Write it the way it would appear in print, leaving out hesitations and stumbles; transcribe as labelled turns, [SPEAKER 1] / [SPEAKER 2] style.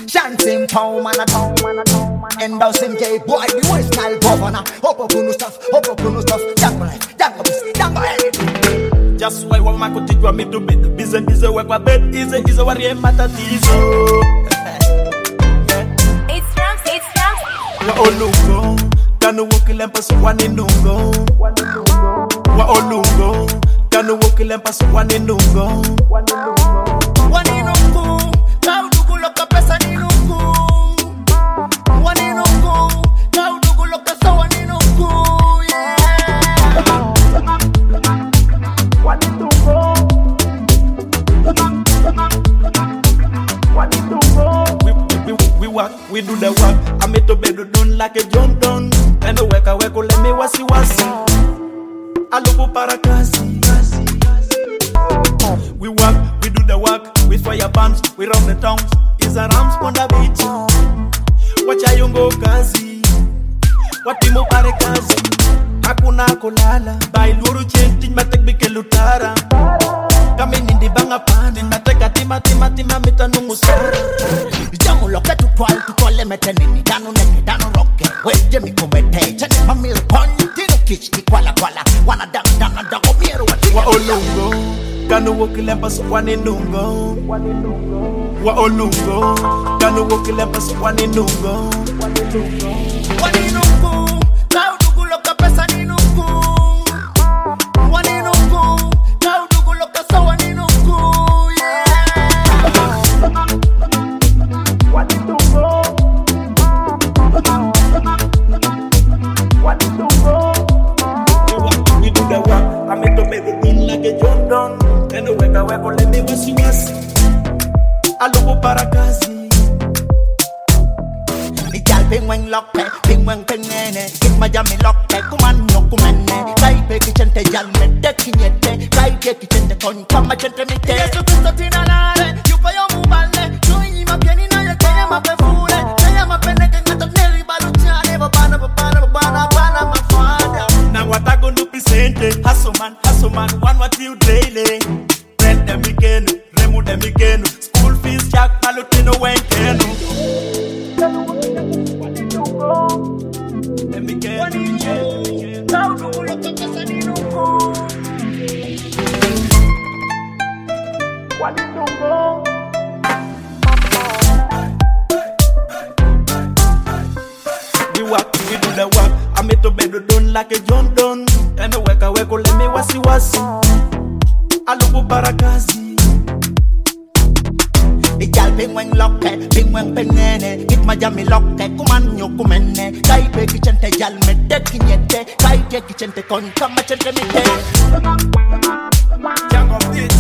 [SPEAKER 1] Chanting power man a town man. Endorsing J boy the original governor. Up on stuff, Dango life, Dango business, Dango anything.
[SPEAKER 2] Just why one man could teach me to be busy work my bed easy worry matatizo.
[SPEAKER 3] It's Rams.
[SPEAKER 2] Wa olungo, kanu wokile mpaso waninungo. Wa olungo, kanu wokile mpaso waninungo.
[SPEAKER 1] Waninungu, kaudugu loka pesa ninungu. Waninungu, kaudugu loka sa waninungu.
[SPEAKER 2] We work, we do the work. I made to bed done like a John Don. And the work I work, let me wasi. Alupu para kasi. We work, we do the work. With fire bands, we round the towns. Is a Rams on the beach. Wacha yungo kazi. Watimu pare kazi. Hakuna kulala. Bailuru change, matek bike lutara. Kami nindi banga pani. Mateka tima mita nungusara.
[SPEAKER 1] Jamu loke tu kwale metenini. Danu neke, danu roke. Weje mi kumete. Chane mamil konyi. Tino kichki kwala. Wana dana dago miru wati.
[SPEAKER 2] Wa olungo. Kanu wokile mpaso waninungo. Wa olungo. Kanu wokile mpaso waninungo.
[SPEAKER 1] Waninungu. Kaudugu loka pesa ninungu. Waninungu. Kaudugu loka sa waninungu.
[SPEAKER 2] We do the work. I made to make it in like a John Don. And the work I work, let me wasi. Alupu para kasi.
[SPEAKER 1] Ijal pingweng lokke, pingweng pengene. Kit majami lokke, kumanyo kumene. Kai pe kichente jal mette kinyete. Kai ke kichente kon kama chente mite. Yesu Kristo tinalare, yupa yo mubale. Chui mapieni na ye kaya mapefure. Kaya mapene ke ngato neri baluchane. Babana mafada.
[SPEAKER 2] Now what I gonna present? Hustle man, one what you daily. Rent them again, remove them again. School fees, jack, palutino, wenkeno. Them again. We work, we do the work. I made to bed done like a John Don. And the work I work, let me wasi. Alupu para kasi.
[SPEAKER 1] Ijal pingweng lokke, pingweng pengene. Kit majami lokke, kumanyo kumene. Kai pe kichente jal mette kinyete. Kai ke kichente kon kama chente mite.
[SPEAKER 2] Jungle bitch.